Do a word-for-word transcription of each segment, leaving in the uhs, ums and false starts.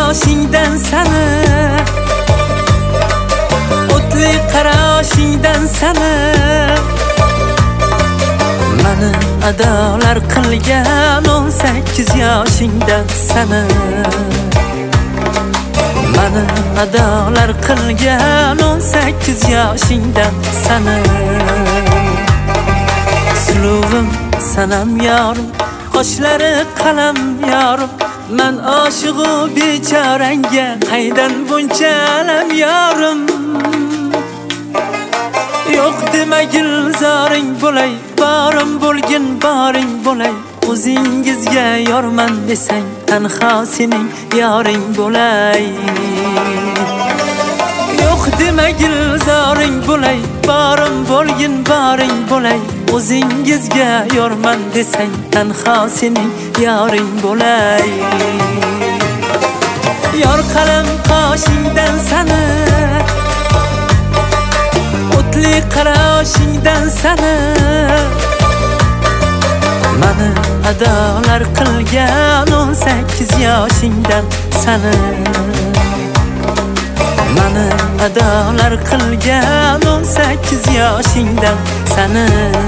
yoshingdan sani, o'tli qarashingdan sani, mani adolar qilgan o'n sakkiz yoshingdan sani, mani adolar qilgan o'n sakkiz yoshingdan sani. Suluvim sanam yorim, qoshlari qalam yorim, men oshiqu bechoranga qaydan buncha alam yorim. Yo'q dema gulzoring bo'lay, borim bo'lgin boring bo'lay, o'zingizga yorman desang tanho sening yoring bo'lay. Yo'q dema gulzoring bo'lay, borim bo'lgin boring bo'lay, o'zingizga yorman desang tanho sening yoring bo'lay. Yor qalam qoshingdan sani, o'tli qarashingdan sani, mani adolar qilgan o'n sakkiz yoshingdan sani, mani adolar qilgan o'n sakkiz yoshingdan sani.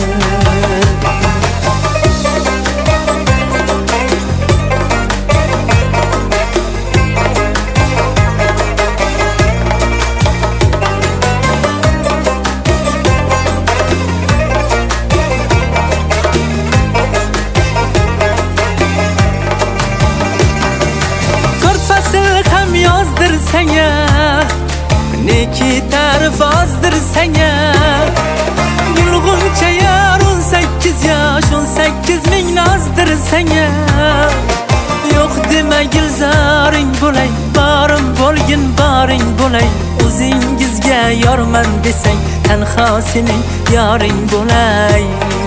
Yozdir sanga, neki tarif ozdir sanga, yulg'uncha yar o'n sakkiz yosh, o'n sakkiz ming nozdir sanga. Yo'q dema gulzoring bo'lay, borim bo'lgin boring bo'lay, o'zingizga yorman desang tanho sening yoring bo'lay.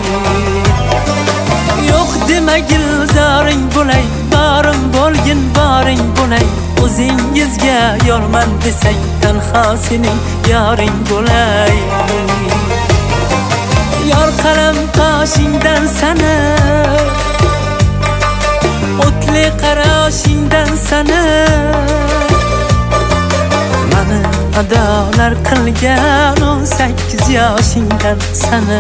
Yo'q dema gulzoring bo'lay, borim bo'lgin boring bo'lay, o'zingizga yorman desang tanho sening yoring bo'lay. Yor qalam qoshingdan sani, o'tli qarashingdan sani, mani adolar qilgan o'n sakkiz yoshingdan sani,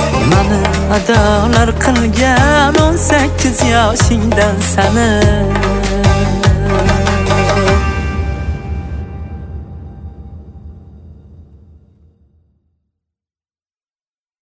mani adolar qilgan o'n sakkiz yoshingdan sani.